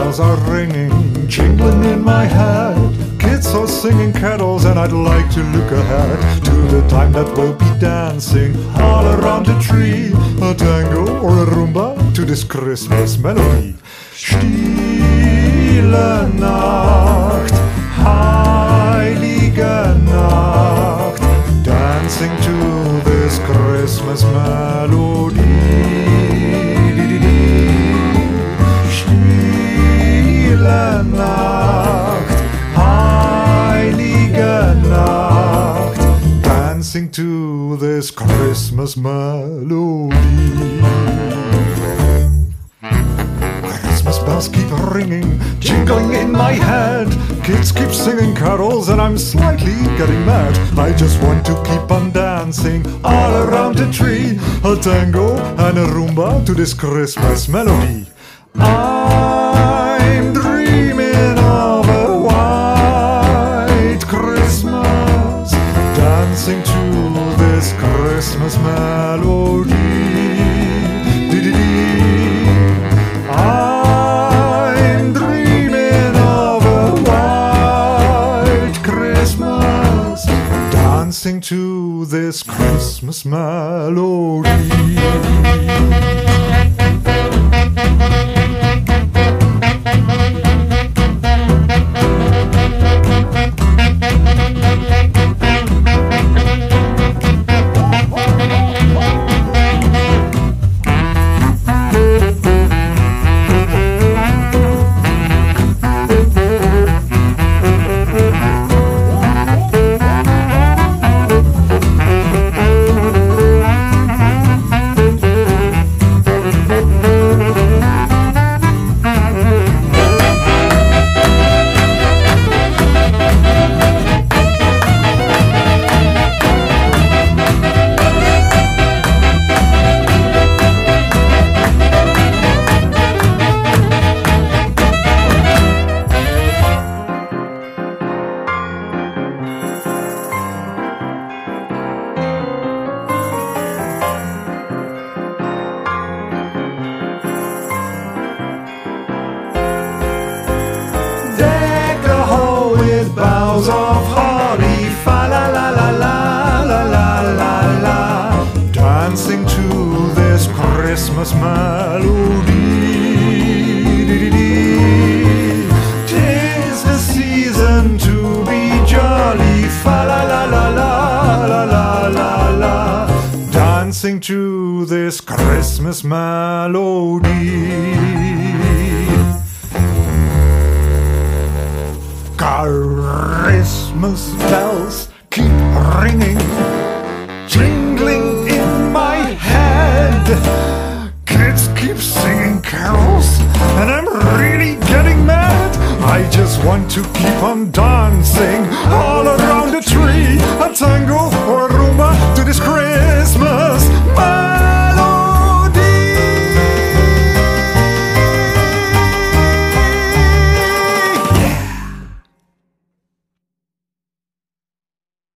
bells are ringing, jingling in my head. Kids are singing carols and I'd like to look ahead to the time that we'll be dancing all around the tree. A tango or a rumba to this Christmas melody. Stille Nacht, heilige Nacht, dancing to this Christmas melody. Stille Nacht, heilige Nacht, dancing to this Christmas melody. Christmas bells keep ringing, jingling in my head. Kids keep singing carols and I'm slightly getting mad. I just want to keep on dancing all around the tree. A tango and a rumba to this Christmas melody. I'm dreaming of a white Christmas, dancing to this Christmas melody. I'm dreaming of a white Christmas, dancing to this Christmas melody. Boughs of holly, fa la la la la la la la la, dancing to this Christmas melody. 'Tis the season to be jolly, fa la la la la la la la la, dancing to this Christmas melody. Christmas bells keep ringing, jingling in my head. Kids keep singing carols and I'm really getting mad. I just want to keep on dancing all around